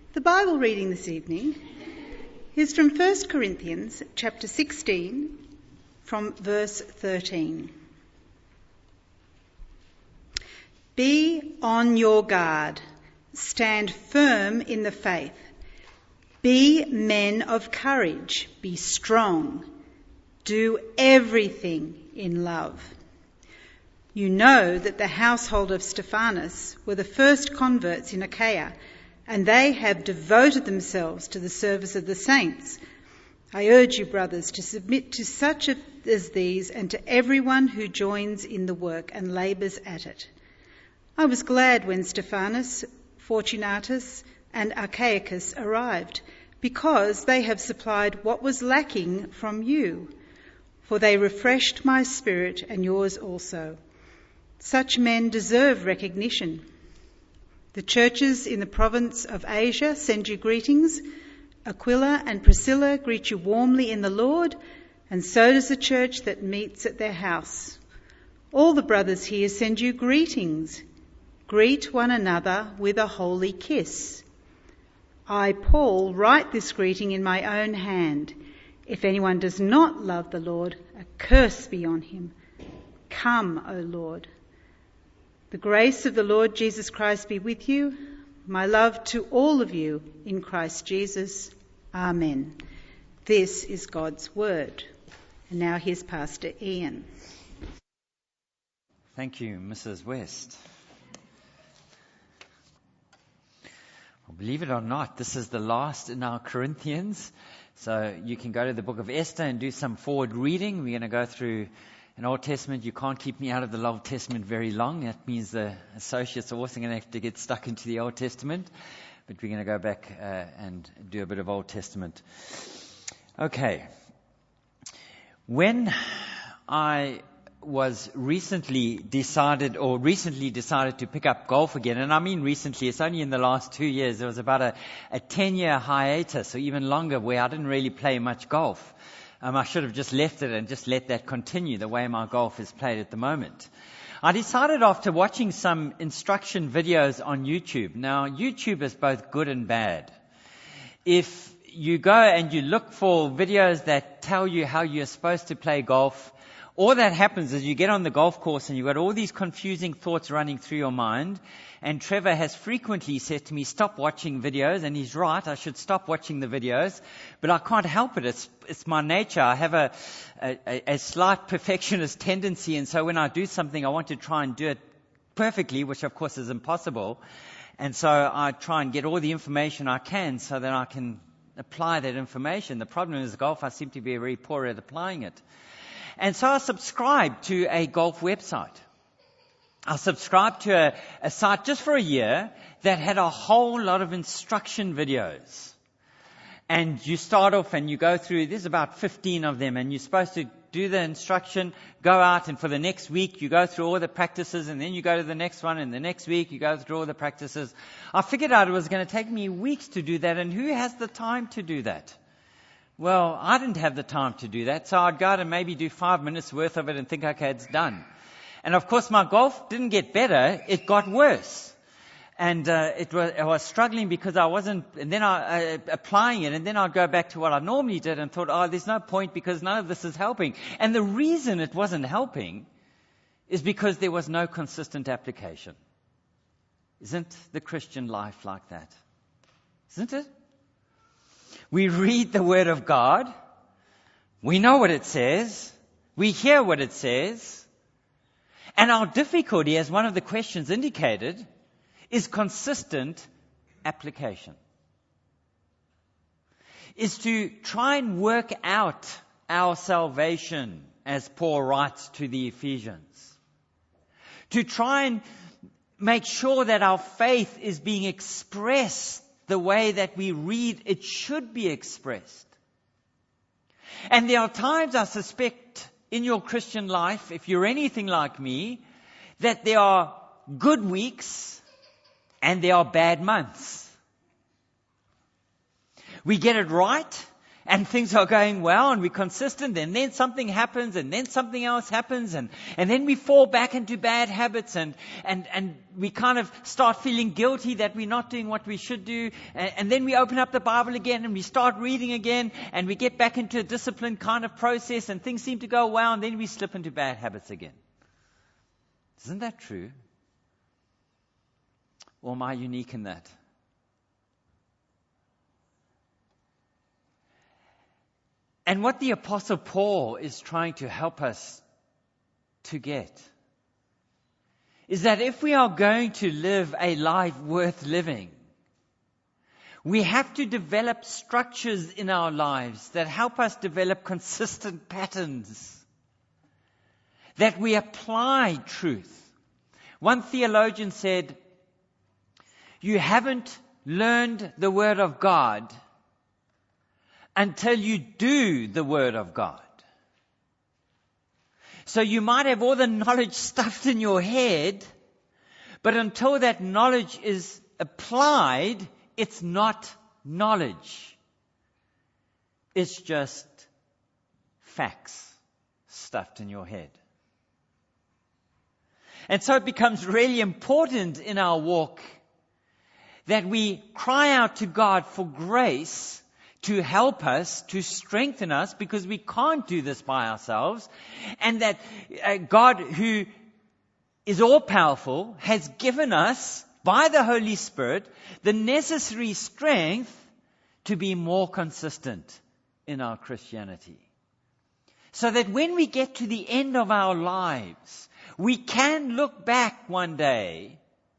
The Bible reading this evening is from 1 Corinthians chapter 16 from verse 13. Be on your guard, stand firm in the faith, be men of courage, be strong, do everything in love. You know that the household of Stephanas were the first converts in Achaia, and they have devoted themselves to the service of the saints. I urge you, brothers, to submit to such as these and to everyone who joins in the work and labours at it. I was glad when Stephanas, Fortunatus and Achaicus arrived, because they have supplied what was lacking from you, for they refreshed my spirit and yours also. Such men deserve recognition. The churches in the province of Asia send you greetings. Aquila and Priscilla greet you warmly in the Lord, and so does the church that meets at their house. All the brothers here send you greetings. Greet one another with a holy kiss. I, Paul, write this greeting in my own hand. If anyone does not love the Lord, a curse be on him. Come, O Lord. The grace of the Lord Jesus Christ be with you. My love to all of you in Christ Jesus. Amen. This is God's word. And now here's Pastor Ian. Thank you, Mrs. West. Well, believe it or not, this is the last in our Corinthians. So you can go to the book of Esther and do some forward reading. We're going to go through an Old Testament. You can't keep me out of the Old Testament very long. That means the associates are also going to have to get stuck into the Old Testament. But we're going to go back and do a bit of Old Testament. Okay. When I was recently decided to pick up golf again, and I mean recently, it's only in the last 2 years. There was about a 10-year hiatus, or even longer, where I didn't really play much golf. I should have just left it and just let that continue the way my golf is played at the moment. I decided after watching some instruction videos on YouTube. Now, YouTube is both good and bad. If you go and you look for videos that tell you how you're supposed to play golf, all that happens is you get on the golf course and you've got all these confusing thoughts running through your mind. And Trevor has frequently said to me, stop watching videos. And he's right, I should stop watching the videos. But I can't help it. It's my nature. I have a slight perfectionist tendency. And so when I do something, I want to try and do it perfectly, which of course is impossible. And so I try and get all the information I can so that I can apply that information. The problem is golf, I seem to be very poor at applying it. And so I subscribed to a golf website. I subscribed to a site just for a year that had a whole lot of instruction videos. And you start off and you go through, there's about 15 of them, and you're supposed to do the instruction, go out, and for the next week you go through all the practices, and then you go to the next one, and the next week you go through all the practices. I figured out it was going to take me weeks to do that, and who has the time to do that? Well, I didn't have the time to do that, so I'd go out and maybe do 5 minutes worth of it and think, okay, it's done. And of course, my golf didn't get better, it got worse. And I was struggling because I wasn't, and then applying it, and then I'd go back to what I normally did and thought, there's no point because none of this is helping. And the reason it wasn't helping is because there was no consistent application. Isn't the Christian life like that? Isn't it? We read the Word of God, we know what it says, we hear what it says, and our difficulty, as one of the questions indicated, is consistent application. Is to try and work out our salvation, as Paul writes to the Ephesians. To try and make sure that our faith is being expressed the way that we read it should be expressed. And there are times, I suspect, in your Christian life, if you're anything like me, that there are good weeks and there are bad months. We get it right and things are going well and we're consistent, and then something happens and then something else happens, and then we fall back into bad habits, and we kind of start feeling guilty that we're not doing what we should do, and then we open up the Bible again and we start reading again, and we get back into a disciplined kind of process, and things seem to go well, and then we slip into bad habits again. Isn't that true? Or am I unique in that? And what the Apostle Paul is trying to help us to get is that if we are going to live a life worth living, we have to develop structures in our lives that help us develop consistent patterns, that we apply truth. One theologian said, "You haven't learned the Word of God until you do the Word of God." So you might have all the knowledge stuffed in your head, but until that knowledge is applied, it's not knowledge. It's just facts stuffed in your head. And so it becomes really important in our walk that we cry out to God for grace to help us, to strengthen us, because we can't do this by ourselves, and that God, who is all-powerful, has given us, by the Holy Spirit, the necessary strength to be more consistent in our Christianity. So that when we get to the end of our lives, we can look back one day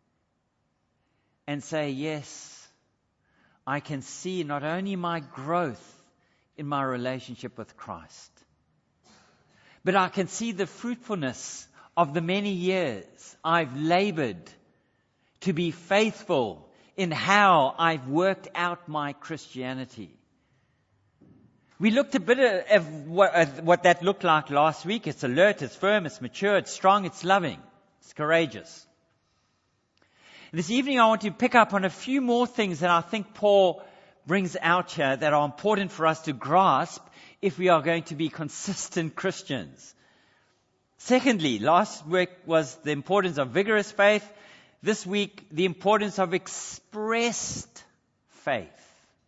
and say, yes, I can see not only my growth in my relationship with Christ, but I can see the fruitfulness of the many years I've labored to be faithful in how I've worked out my Christianity. We looked a bit at what that looked like last week. It's alert, it's firm, it's mature, it's strong, it's loving, it's courageous. This evening I want to pick up on a few more things that I think Paul brings out here that are important for us to grasp if we are going to be consistent Christians. Secondly, last week was the importance of vigorous faith. This week, the importance of expressed faith.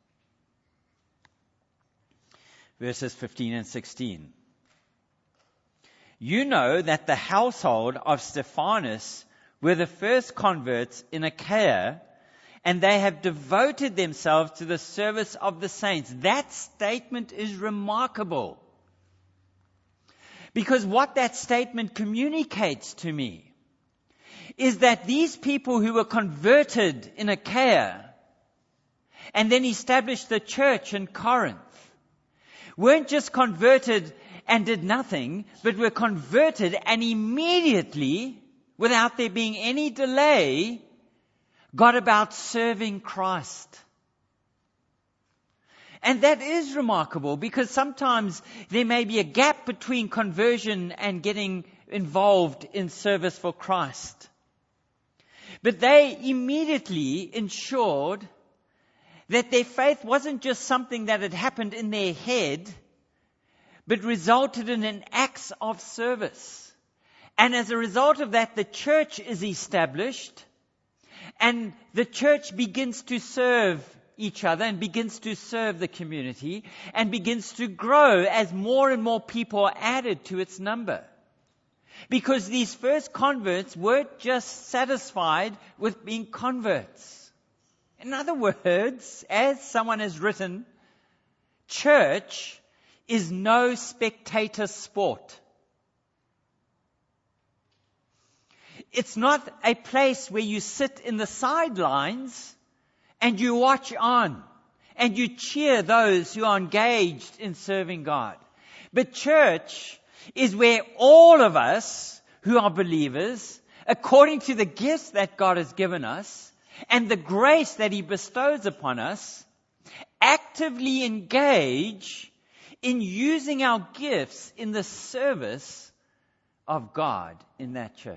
Verses 15 and 16. You know that the household of Stephanus were the first converts in Achaia, and they have devoted themselves to the service of the saints. That statement is remarkable, because what that statement communicates to me is that these people who were converted in Achaia and then established the church in Corinth weren't just converted and did nothing, but were converted and immediately, without there being any delay, got about serving Christ. And that is remarkable, because sometimes there may be a gap between conversion and getting involved in service for Christ. But they immediately ensured that their faith wasn't just something that had happened in their head, but resulted in an acts of service. And as a result of that, the church is established, and the church begins to serve each other and begins to serve the community and begins to grow as more and more people are added to its number. Because these first converts weren't just satisfied with being converts. In other words, as someone has written, church is no spectator sport. It's not a place where you sit in the sidelines and you watch on and you cheer those who are engaged in serving God. But church is where all of us who are believers, according to the gifts that God has given us and the grace that He bestows upon us, actively engage in using our gifts in the service of God in that church.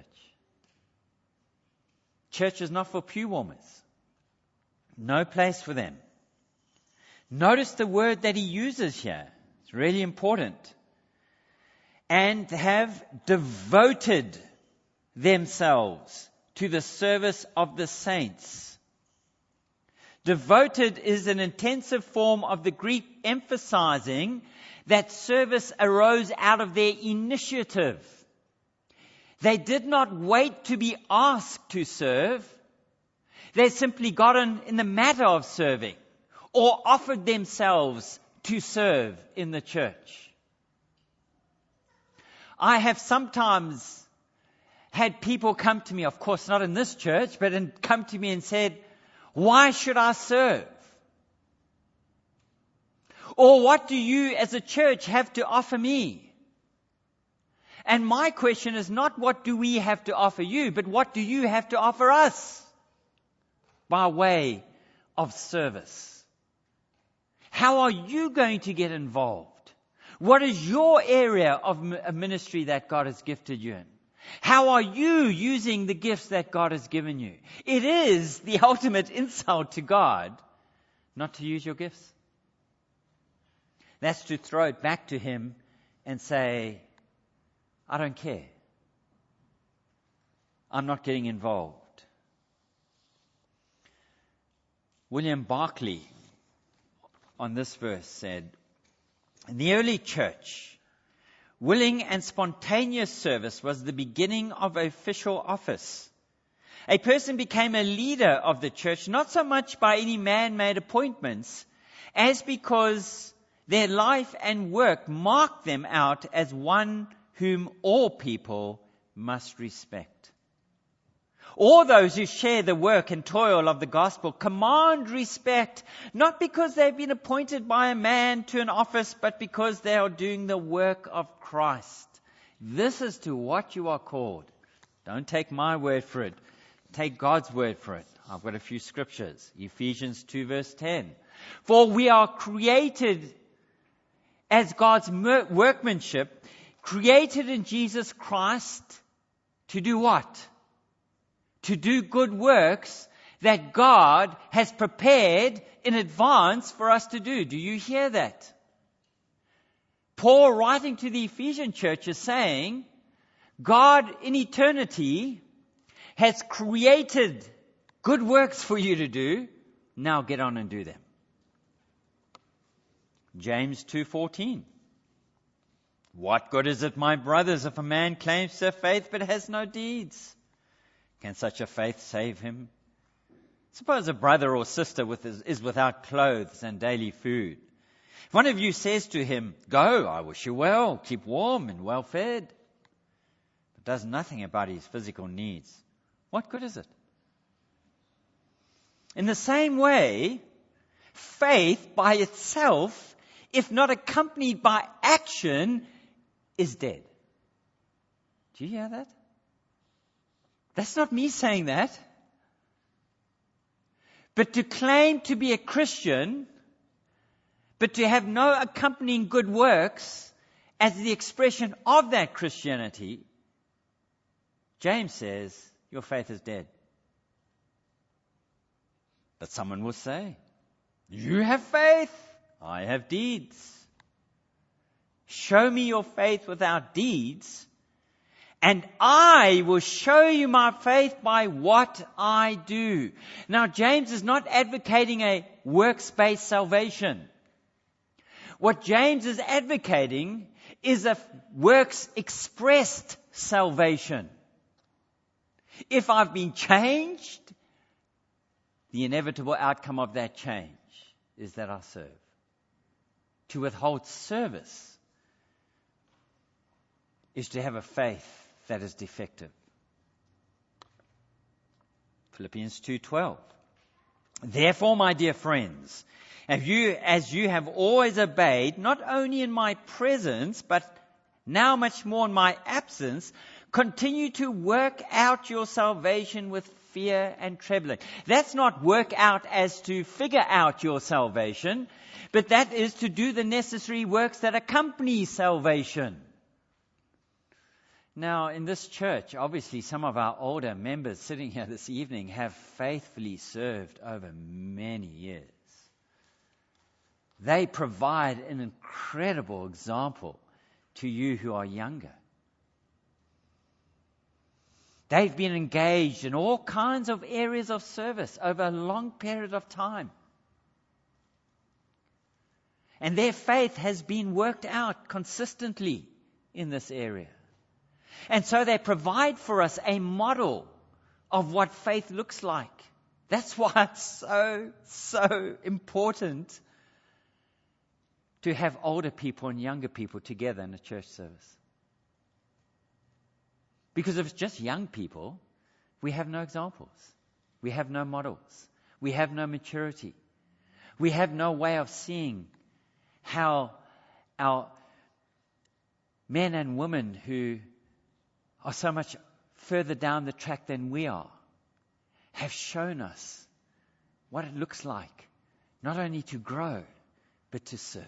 Church is not for pew warmers. No place for them. Notice the word that he uses here. It's really important. And have devoted themselves to the service of the saints. Devoted is an intensive form of the Greek emphasizing that service arose out of their initiative. They did not wait to be asked to serve. They simply got in the matter of serving or offered themselves to serve in the church. I have sometimes had people come to me, of course not in this church, but come to me and said, "Why should I serve?" Or, "What do you as a church have to offer me?" And my question is not what do we have to offer you, but what do you have to offer us by way of service? How are you going to get involved? What is your area of ministry that God has gifted you in? How are you using the gifts that God has given you? It is the ultimate insult to God not to use your gifts. That's to throw it back to Him and say, "I don't care. I'm not getting involved." William Barclay on this verse said, "In the early church, willing and spontaneous service was the beginning of official office. A person became a leader of the church not so much by any man-made appointments as because their life and work marked them out as one whom all people must respect. All those who share the work and toil of the gospel command respect, not because they've been appointed by a man to an office, but because they are doing the work of Christ. This is to what you are called." Don't take my word for it. Take God's word for it. I've got a few scriptures. Ephesians 2 verse 10. "For we are created as God's workmanship, created in Jesus Christ to do what? To do good works that God has prepared in advance for us to do." Do you hear that? Paul, writing to the Ephesian church, is saying, God in eternity has created good works for you to do. Now get on and do them. James 2:14. "What good is it, my brothers, if a man claims to have faith but has no deeds? Can such a faith save him? Suppose a brother or sister is without clothes and daily food. If one of you says to him, 'Go, I wish you well, keep warm and well fed,' but does nothing about his physical needs, what good is it? In the same way, faith by itself, if not accompanied by action, is dead." Do you hear that? That's not me saying that. But to claim to be a Christian, but to have no accompanying good works as the expression of that Christianity, James says, your faith is dead. But someone will say, "You have faith, I have deeds. Show me your faith without deeds, and I will show you my faith by what I do." Now, James is not advocating a works-based salvation. What James is advocating is a works-expressed salvation. If I've been changed, the inevitable outcome of that change is that I serve. To withhold service is to have a faith that is defective. Philippians 2:12. "Therefore, my dear friends, as you have always obeyed, not only in my presence, but now much more in my absence, continue to work out your salvation with fear and trembling." That's not work out as to figure out your salvation, but that is to do the necessary works that accompany salvation. Now, in this church, obviously some of our older members sitting here this evening have faithfully served over many years. They provide an incredible example to you who are younger. They've been engaged in all kinds of areas of service over a long period of time. And their faith has been worked out consistently in this area. And so they provide for us a model of what faith looks like. That's why it's so important to have older people and younger people together in a church service. Because if it's just young people, we have no examples. We have no models. We have no maturity. We have no way of seeing how our men and women who are so much further down the track than we are have shown us what it looks like, not only to grow, but to serve.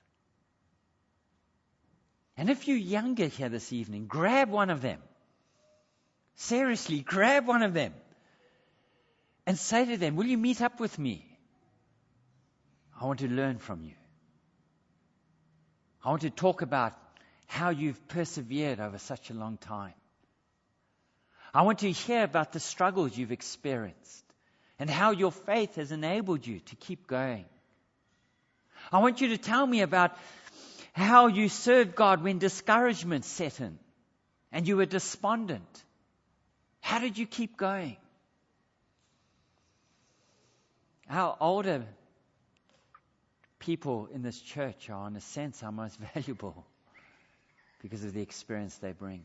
And if you're younger here this evening, grab one of them. Seriously, grab one of them and say to them, will you meet up with me? I want to learn from you. I want to talk about how you've persevered over such a long time. I want to hear about the struggles you've experienced and how your faith has enabled you to keep going. I want you to tell me about how you served God when discouragement set in and you were despondent. How did you keep going? Our older people in this church are, in a sense, our most valuable because of the experience they bring.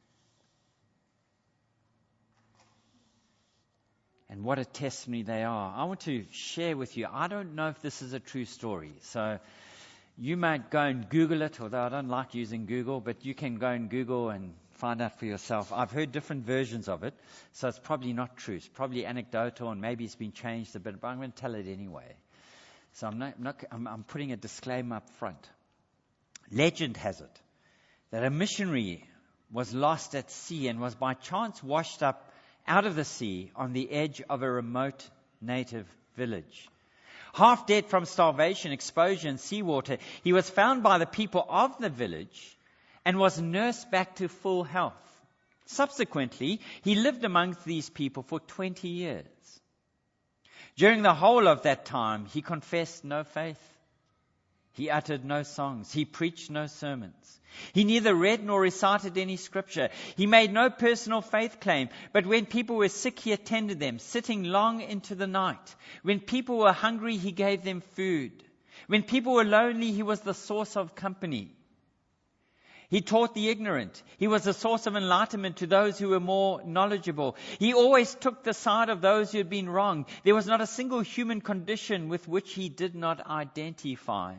And what a testimony they are. I want to share with you, I don't know if this is a true story. So you might go and Google it, although I don't like using Google, but you can go and Google and find out for yourself. I've heard different versions of it, so it's probably not true. It's probably anecdotal and maybe it's been changed a bit, but I'm going to tell it anyway. So I'm putting a disclaimer up front. Legend has it that a missionary was lost at sea and was by chance washed up out of the sea on the edge of a remote native village. Half dead from starvation, exposure, and seawater, he was found by the people of the village and was nursed back to full health. Subsequently, he lived amongst these people for 20 years. During the whole of that time, he confessed no faith. He uttered no songs. He preached no sermons. He neither read nor recited any scripture. He made no personal faith claim. But when people were sick, he attended them, sitting long into the night. When people were hungry, he gave them food. When people were lonely, he was the source of company. He taught the ignorant. He was a source of enlightenment to those who were more knowledgeable. He always took the side of those who had been wrong. There was not a single human condition with which he did not identify.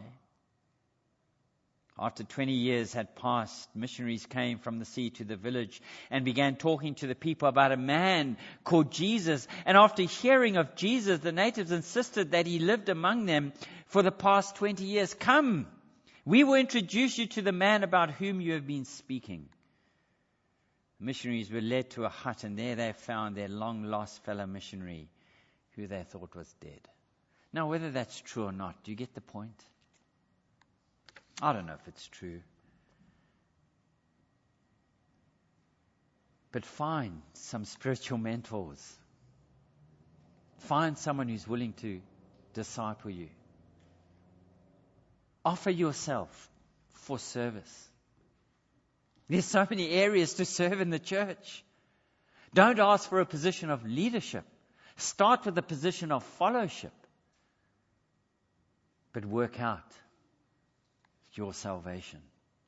After 20 years had passed, missionaries came from the sea to the village and began talking to the people about a man called Jesus. And after hearing of Jesus, the natives insisted that he lived among them for the past 20 years. Come, we will introduce you to the man about whom you have been speaking. The missionaries were led to a hut, and there they found their long-lost fellow missionary, who they thought was dead. Now, whether that's true or not, do you get the point? I don't know if it's true. But find some spiritual mentors. Find someone who's willing to disciple you. Offer yourself for service. There's so many areas to serve in the church. Don't ask for a position of leadership. Start with a position of fellowship. But work out your salvation.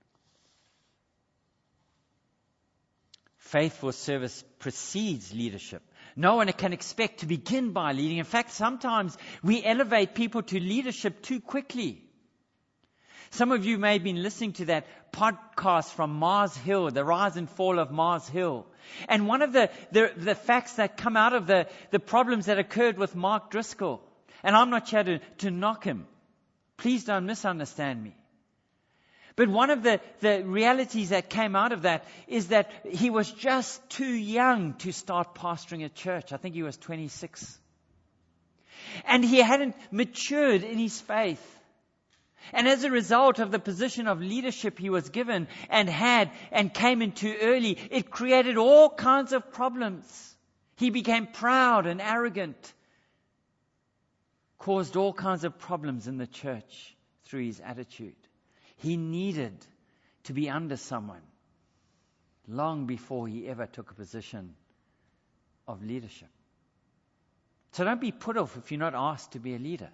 Faithful service precedes leadership. No one can expect to begin by leading. In fact, sometimes we elevate people to leadership too quickly. Some of you may have been listening to that podcast from Mars Hill, the rise and fall of Mars Hill. And one of the facts that come out of the problems that occurred with Mark Driscoll, and I'm not here to knock him. Please don't misunderstand me. But one of the realities that came out of that is that he was just too young to start pastoring a church. I think he was 26. And he hadn't matured in his faith. And as a result of the position of leadership he was given and had and came into early, it created all kinds of problems. He became proud and arrogant, caused all kinds of problems in the church through his attitude. He needed to be under someone long before he ever took a position of leadership. So don't be put off if you're not asked to be a leader.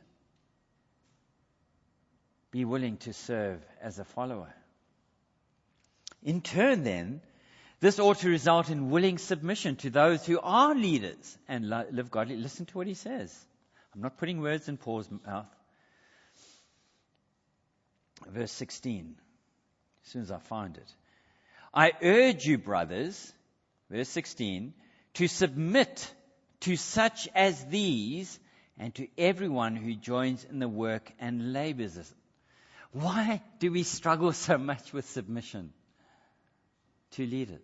Be willing to serve as a follower. In turn, then, this ought to result in willing submission to those who are leaders and live godly. Listen to what he says. I'm not putting words in Paul's mouth. Verse 16. As soon as I find it. I urge you, brothers, verse 16, to submit to such as these and to everyone who joins in the work and labors. Why do we struggle so much with submission to leaders?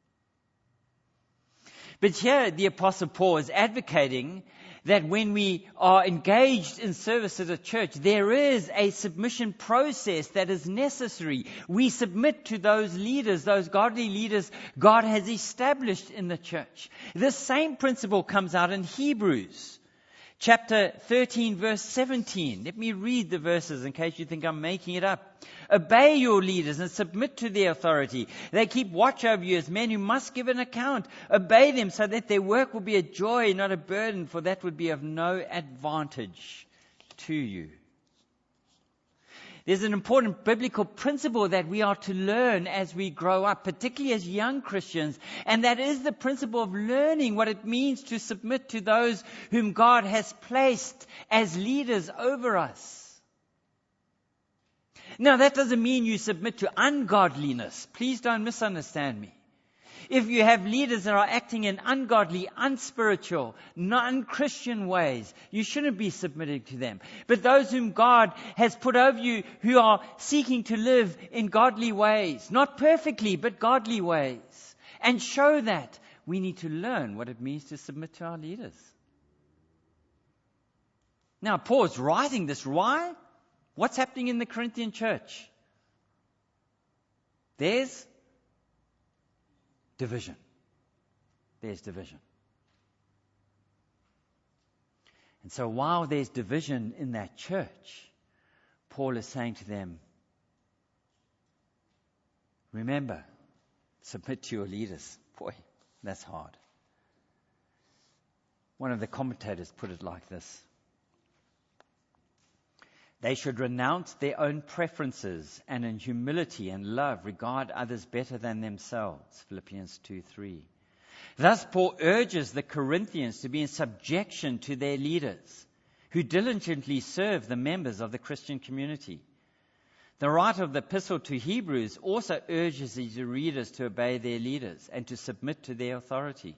But here the Apostle Paul is advocating that when we are engaged in service as a church, there is a submission process that is necessary. We submit to those leaders, those godly leaders God has established in the church. This same principle comes out in Hebrews chapter 13, verse 17. Let me read the verses in case you think I'm making it up. Obey your leaders and submit to their authority. They keep watch over you as men who must give an account. Obey them so that their work will be a joy, not a burden, for that would be of no advantage to you. There's an important biblical principle that we are to learn as we grow up, particularly as young Christians, and that is the principle of learning what it means to submit to those whom God has placed as leaders over us. Now, that doesn't mean you submit to ungodliness. Please don't misunderstand me. If you have leaders that are acting in ungodly, unspiritual, non-Christian ways, you shouldn't be submitting to them. But those whom God has put over you who are seeking to live in godly ways, not perfectly, but godly ways, and show that, we need to learn what it means to submit to our leaders. Now, Paul's writing this. Why? What's happening in the Corinthian church? There's division. There's division. And so while there's division in that church, Paul is saying to them, remember, submit to your leaders. Boy, that's hard. One of the commentators put it like this. They should renounce their own preferences and in humility and love regard others better than themselves. Philippians 2:3. Thus Paul urges the Corinthians to be in subjection to their leaders who diligently serve the members of the Christian community. The writer of the epistle to Hebrews also urges his readers to obey their leaders and to submit to their authority.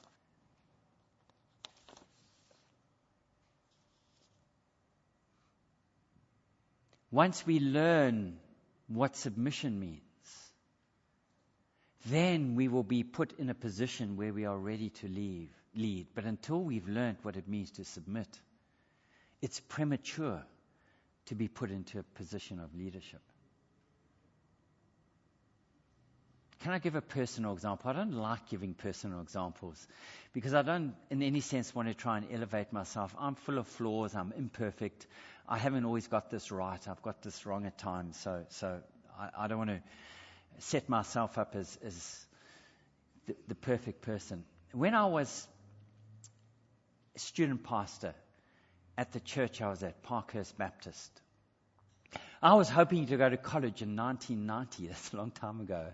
Once we learn what submission means, then we will be put in a position where we are ready to lead. But until we've learned what it means to submit, it's premature to be put into a position of leadership. Can I give a personal example? I don't like giving personal examples because I don't, in any sense, want to try and elevate myself. I'm full of flaws. I'm imperfect. I haven't always got this right. I've got this wrong at times. So I don't want to set myself up as the perfect person. When I was a student pastor at the church I was at, Parkhurst Baptist, I was hoping to go to college in 1990. That's a long time ago.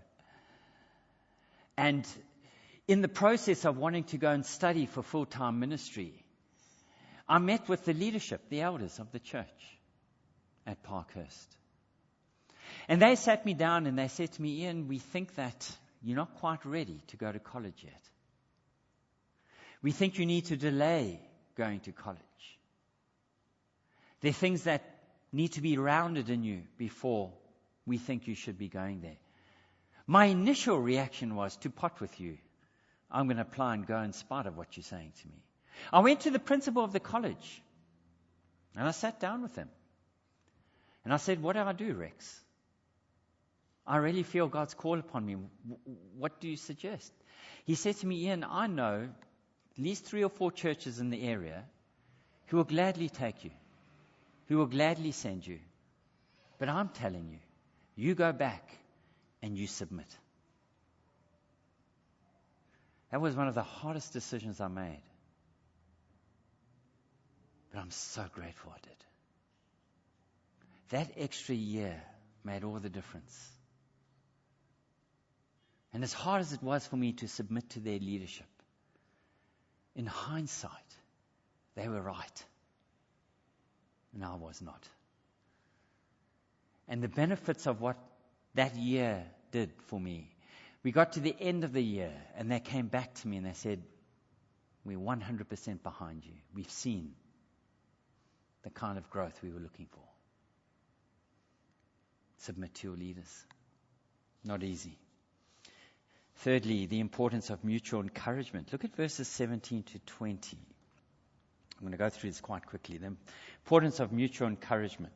And in the process of wanting to go and study for full-time ministry, I met with the leadership, the elders of the church at Parkhurst. And they sat me down and they said to me, Ian, we think that you're not quite ready to go to college yet. We think you need to delay going to college. There are things that need to be rounded in you before we think you should be going there. My initial reaction was to pot with you. I'm going to apply and go in spite of what you're saying to me. I went to the principal of the college and I sat down with him. And I said, what do I do, Rex? I really feel God's call upon me. What do you suggest? He said to me, Ian, I know at least 3 or 4 churches in the area who will gladly take you, who will gladly send you. But I'm telling you, you go back and you submit. That was one of the hardest decisions I made. But I'm so grateful I did. That extra year made all the difference. And as hard as it was for me to submit to their leadership, in hindsight, they were right. And I was not. And the benefits of what that year did for me, we got to the end of the year and they came back to me and they said, we're 100% behind you. We've seen the kind of growth we were looking for. Submit to your leaders. Not easy. Thirdly, the importance of mutual encouragement. Look at verses 17 to 20. I'm going to go through this quite quickly. The importance of mutual encouragement.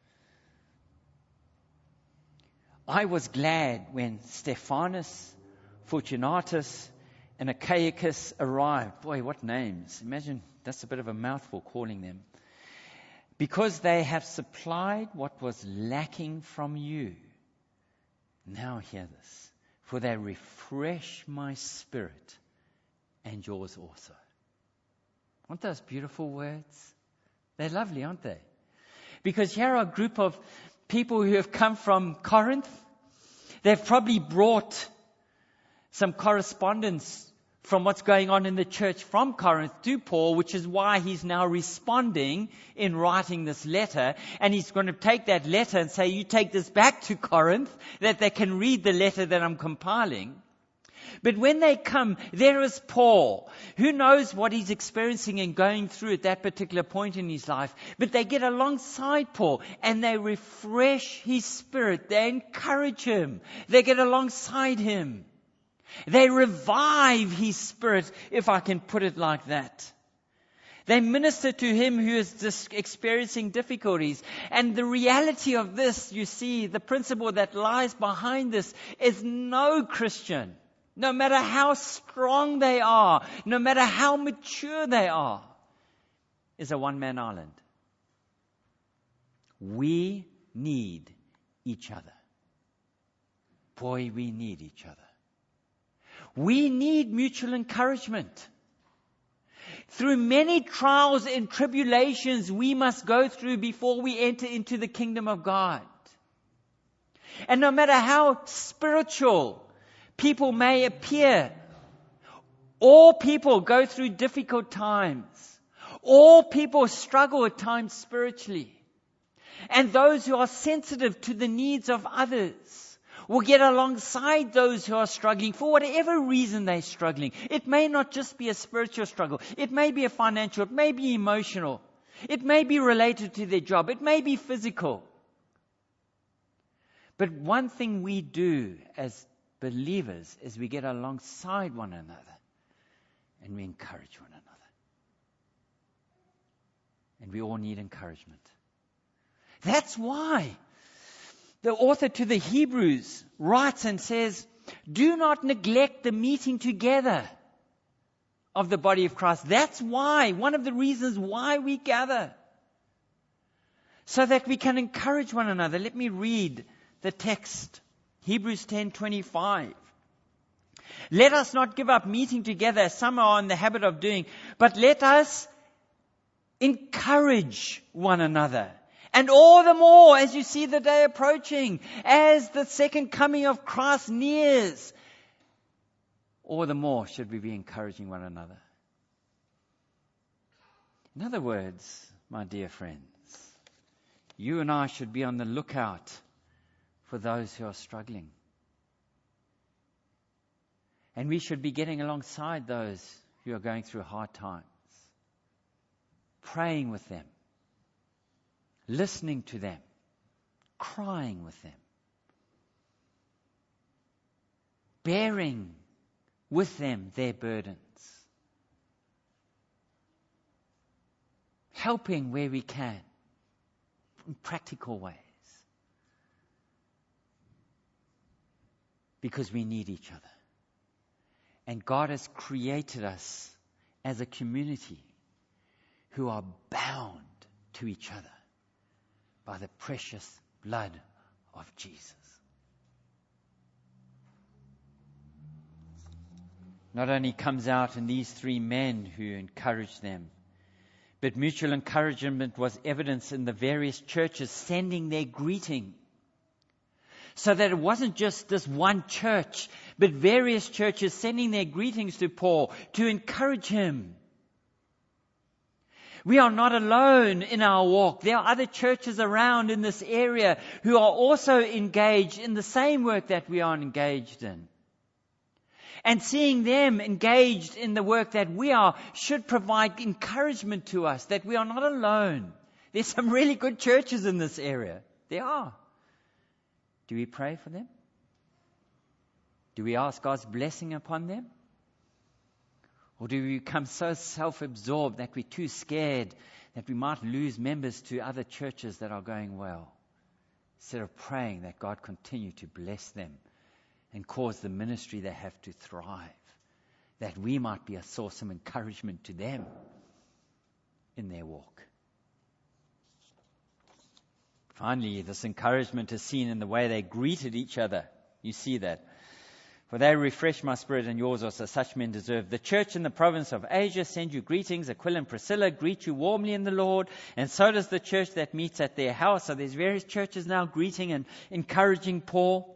I was glad when Stephanas, Fortunatus, and Achaicus arrived. Boy, what names. Imagine, that's a bit of a mouthful calling them. Because they have supplied what was lacking from you. Now hear this. For they refresh my spirit and yours also. Aren't those beautiful words? They're lovely, aren't they? Because here are a group of people who have come from Corinth. They've probably brought some correspondence from what's going on in the church from Corinth to Paul, which is why he's now responding in writing this letter. And he's going to take that letter and say, you take this back to Corinth, that they can read the letter that I'm compiling. But when they come, there is Paul, who knows what he's experiencing and going through at that particular point in his life. But they get alongside Paul and they refresh his spirit. They encourage him. They get alongside him. They revive his spirit, if I can put it like that. They minister to him who is just experiencing difficulties. And the reality of this, you see, the principle that lies behind this is no Christian, no matter how strong they are, no matter how mature they are, is a one-man island. We need each other. Boy, we need each other. We need mutual encouragement. Through many trials and tribulations we must go through before we enter into the kingdom of God. And no matter how spiritual people may appear, all people go through difficult times. All people struggle at times spiritually. And those who are sensitive to the needs of others will get alongside those who are struggling for whatever reason they're struggling. It may not just be a spiritual struggle. It may be a financial. It may be emotional. It may be related to their job. It may be physical. But one thing we do as believers is we get alongside one another and we encourage one another. And we all need encouragement. That's why the author to the Hebrews writes and says, do not neglect the meeting together of the body of Christ. That's why, one of the reasons why we gather. So that we can encourage one another. Let me read the text. Hebrews 10:25. Let us not give up meeting together as some are in the habit of doing, but let us encourage one another. And all the more as you see the day approaching, as the second coming of Christ nears, all the more should we be encouraging one another. In other words, my dear friends, you and I should be on the lookout for those who are struggling. And we should be getting alongside those who are going through hard times, praying with them, listening to them, crying with them, bearing with them their burdens, helping where we can in practical ways. because we need each other. And God has created us as a community who are bound to each other by the precious blood of Jesus. Not only comes out in these three men who encouraged them, but mutual encouragement was evidence in the various churches sending their greeting. So that it wasn't just this one church, but various churches sending their greetings to Paul to encourage him. We are not alone in our walk. There are other churches around in this area who are also engaged in the same work that we are engaged in. And seeing them engaged in the work that we are should provide encouragement to us that we are not alone. There's some really good churches in this area. There are. Do we pray for them? Do we ask God's blessing upon them? Or do we become so self-absorbed that we're too scared that we might lose members to other churches that are going well? Instead of praying that God continue to bless them and cause the ministry they have to thrive, that we might be a source of encouragement to them in their walk. Finally, this encouragement is seen in the way they greeted each other. You see that. For they refresh my spirit and yours also. Such men deserve. The church in the province of Asia send you greetings. Aquila and Priscilla greet you warmly in the Lord. And so does the church that meets at their house. So there's various churches now greeting and encouraging Paul.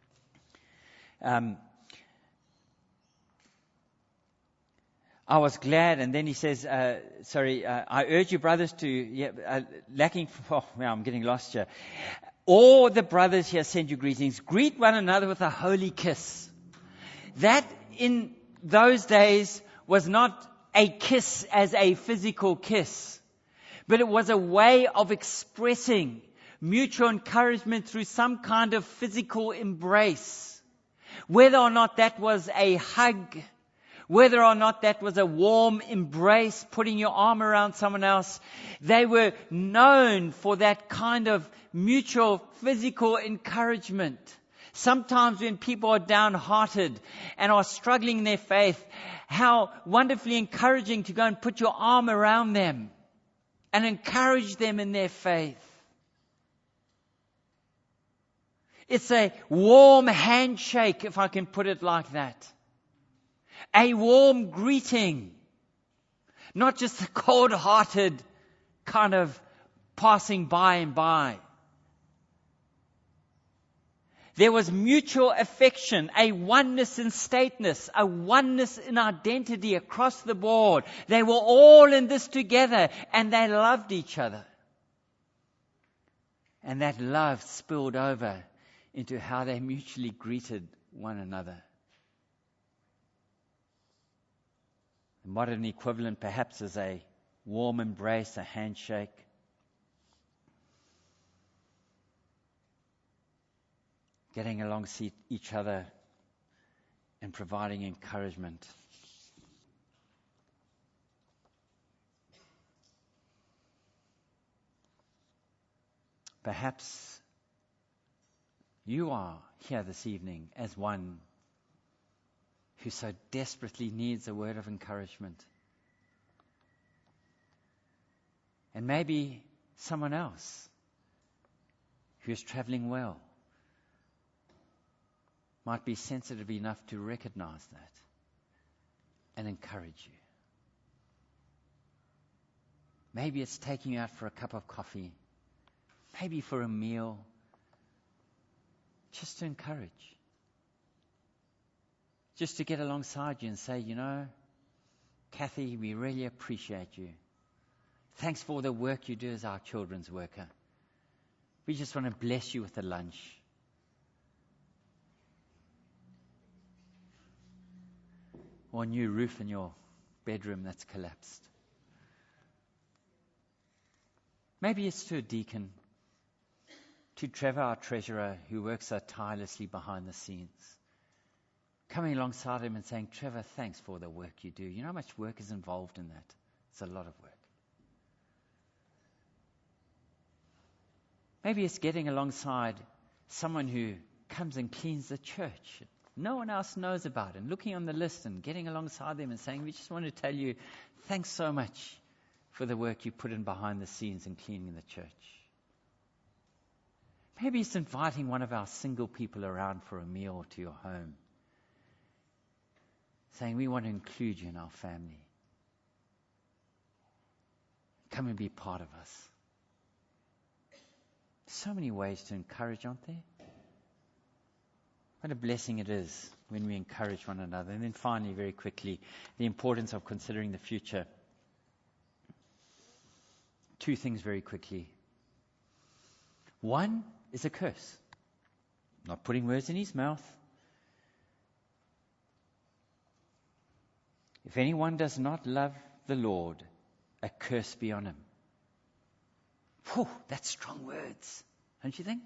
I was glad, and then he says, I urge you, brothers, I'm getting lost here. All the brothers here send you greetings. Greet one another with a holy kiss. That in those days was not a kiss as a physical kiss, but it was a way of expressing mutual encouragement through some kind of physical embrace. Whether or not that was a hug, whether or not that was a warm embrace, putting your arm around someone else, they were known for that kind of mutual physical encouragement. Sometimes when people are downhearted and are struggling in their faith, how wonderfully encouraging to go and put your arm around them and encourage them in their faith. It's a warm handshake, if I can put it like that. A warm greeting. Not just a cold-hearted kind of passing by and by. There was mutual affection, a oneness in stateness, a oneness in identity across the board. They were all in this together and they loved each other. And that love spilled over into how they mutually greeted one another. The modern equivalent perhaps is a warm embrace, a handshake. Getting alongside each other and providing encouragement. Perhaps you are here this evening as one who so desperately needs a word of encouragement. And maybe someone else who is traveling well might be sensitive enough to recognize that and encourage you. Maybe it's taking you out for a cup of coffee, maybe for a meal, just to encourage. Just to get alongside you and say, Kathy, we really appreciate you. Thanks for the work you do as our children's worker. We just want to bless you with a lunch. Or a new roof in your bedroom that's collapsed. Maybe it's to a deacon, to Trevor, our treasurer, who works so tirelessly behind the scenes. Coming alongside him and saying, Trevor, thanks for the work you do. You know how much work is involved in that? It's a lot of work. Maybe it's getting alongside someone who comes and cleans the church. No one else knows about it. And looking on the list and getting alongside them and saying, we just want to tell you, thanks so much for the work you put in behind the scenes in cleaning the church. Maybe it's inviting one of our single people around for a meal to your home, saying, we want to include you in our family. Come and be part of us. So many ways to encourage, aren't there? What a blessing it is when we encourage one another. And then finally, very quickly, the importance of considering the future. Two things very quickly. One is a curse. Not putting words in his mouth. If anyone does not love the Lord, a curse be on him. Whew, that's strong words, don't you think?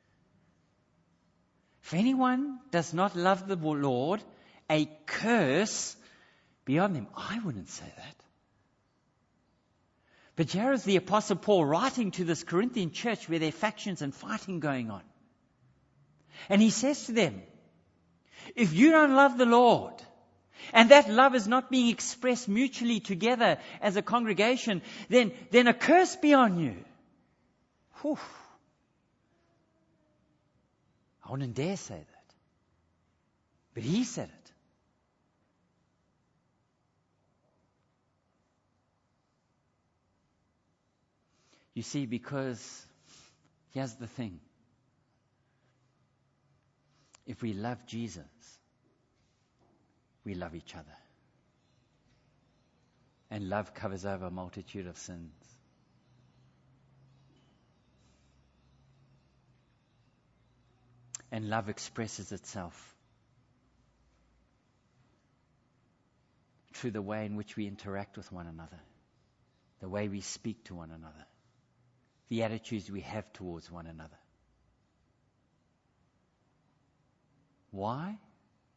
If anyone does not love the Lord, a curse be on them. I wouldn't say that. But here is the Apostle Paul writing to this Corinthian church where there are factions and fighting going on. And he says to them, if you don't love the Lord, and that love is not being expressed mutually together as a congregation, then a curse be on you. Whew. I wouldn't dare say that. But he said it. You see, because here's the thing. If we love Jesus, we love each other. And love covers over a multitude of sins. And love expresses itself through the way in which we interact with one another, the way we speak to one another, the attitudes we have towards one another. Why?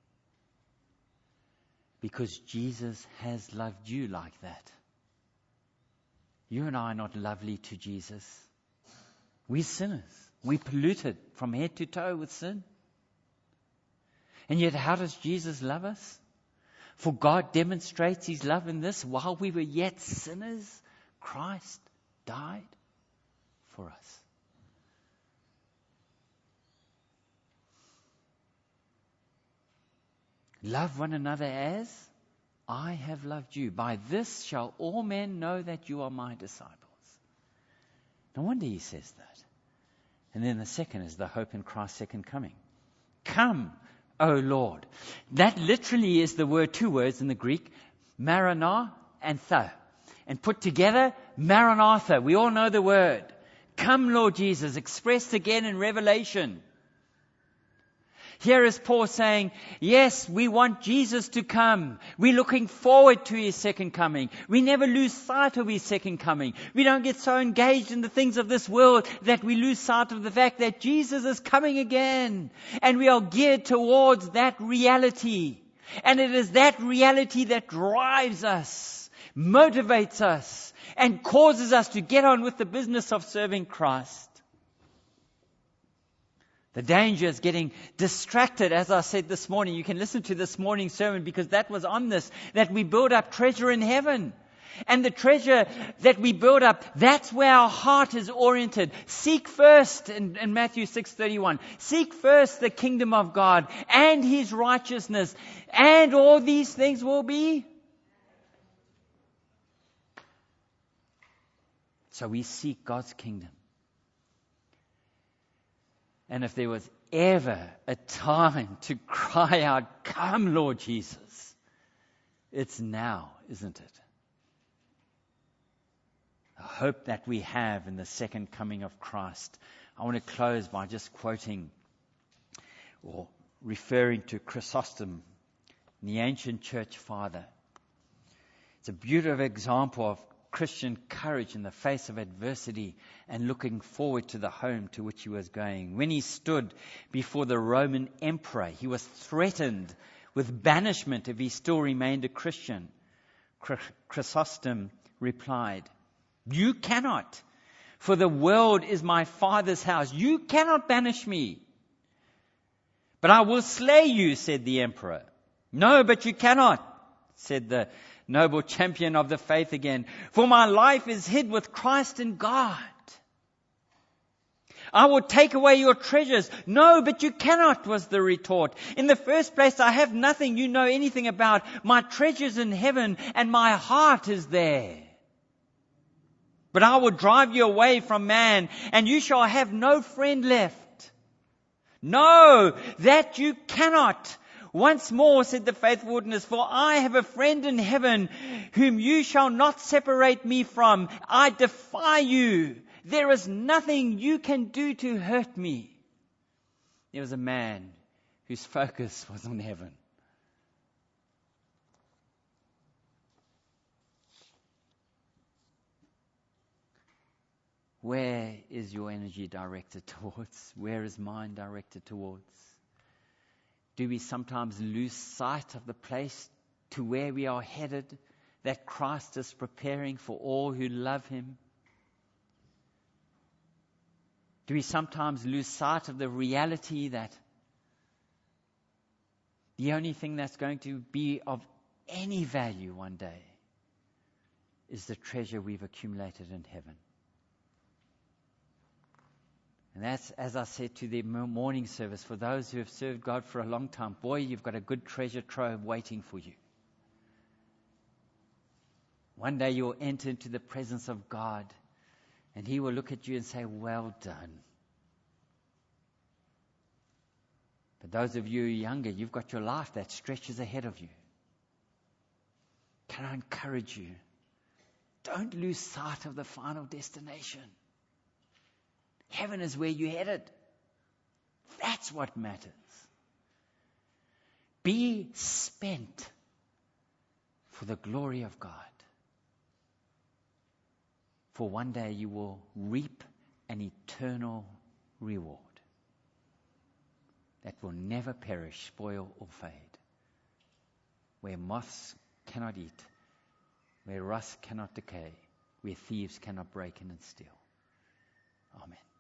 Because Jesus has loved you like that. You and I are not lovely to Jesus. We're sinners. We're polluted from head to toe with sin. And yet how does Jesus love us? For God demonstrates his love in this: while we were yet sinners, Christ died for us. Love one another as I have loved you. By this shall all men know that you are my disciples. No wonder he says that. And then the second is the hope in Christ's second coming. Come, O Lord. That literally is the word, two words in the Greek, Maranatha and Tha. And put together, Maranatha. We all know the word. Come, Lord Jesus, expressed again in Revelation. Here is Paul saying, yes, we want Jesus to come. We're looking forward to his second coming. We never lose sight of his second coming. We don't get so engaged in the things of this world that we lose sight of the fact that Jesus is coming again. And we are geared towards that reality. And it is that reality that drives us, motivates us, and causes us to get on with the business of serving Christ. The danger is getting distracted, as I said this morning. You can listen to this morning's sermon because that was on this, that we build up treasure in heaven. And the treasure that we build up, that's where our heart is oriented. Seek first, in Matthew 6:31, seek first the kingdom of God and his righteousness, and all these things will be. So we seek God's kingdom. And if there was ever a time to cry out, come, Lord Jesus, it's now, isn't it? The hope that we have in the second coming of Christ. I want to close by just quoting or referring to Chrysostom, the ancient church father. It's a beautiful example of Christian courage in the face of adversity and looking forward to the home to which he was going. When he stood before the Roman emperor, he was threatened with banishment if he still remained a Christian. Chrysostom replied, "You cannot, for the world is my Father's house. You cannot banish me. But I will slay you, said the emperor. No, but you cannot, said the noble champion of the faith again. For my life is hid with Christ in God. I will take away your treasures. No, but you cannot, was the retort. In the first place, I have nothing you know anything about. My treasure's in heaven, and my heart is there. But I will drive you away from man, and you shall have no friend left. No, that you cannot. Once more, said the faithful witness, for I have a friend in heaven whom you shall not separate me from. I defy you. There is nothing you can do to hurt me. There was a man whose focus was on heaven. Where is your energy directed towards? Where is mine directed towards? Do we sometimes lose sight of the place to where we are headed, that Christ is preparing for all who love Him? Do we sometimes lose sight of the reality that the only thing that's going to be of any value one day is the treasure we've accumulated in heaven? And that's, as I said to the morning service, for those who have served God for a long time, boy, you've got a good treasure trove waiting for you. One day you'll enter into the presence of God, and He will look at you and say, well done. But those of you who are younger, you've got your life that stretches ahead of you. Can I encourage you? Don't lose sight of the final destination. Heaven is where you're headed. That's what matters. Be spent for the glory of God. For one day you will reap an eternal reward that will never perish, spoil, or fade. Where moths cannot eat, where rust cannot decay, where thieves cannot break in and steal. Amen.